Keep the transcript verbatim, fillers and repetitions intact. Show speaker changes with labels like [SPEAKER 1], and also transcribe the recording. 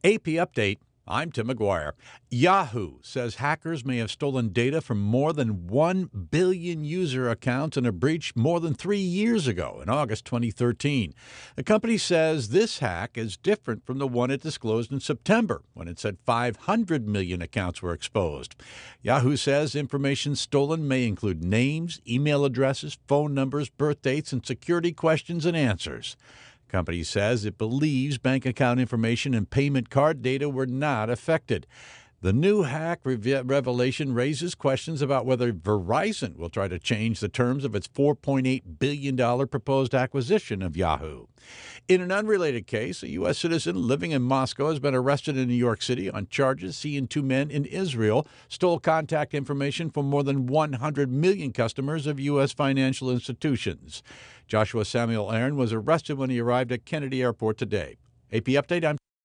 [SPEAKER 1] A P Update. I'm Tim McGuire. Yahoo says hackers may have stolen data from more than one billion user accounts in a breach more than three years ago in August twenty thirteen. The company says this hack is different from the one it disclosed in September, when it said five hundred million accounts were exposed. Yahoo says information stolen may include names, email addresses, phone numbers, birth dates, and security questions and answers. The company says it believes bank account information and payment card data were not affected. The new hack revelation raises questions about whether Verizon will try to change the terms of its four point eight billion dollars proposed acquisition of Yahoo. In an unrelated case, a U S citizen living in Moscow has been arrested in New York City on charges he and two men in Israel stole contact information from more than one hundred million customers of U S financial institutions. Joshua Samuel Aaron was arrested when he arrived at Kennedy Airport today. A P Update, I'm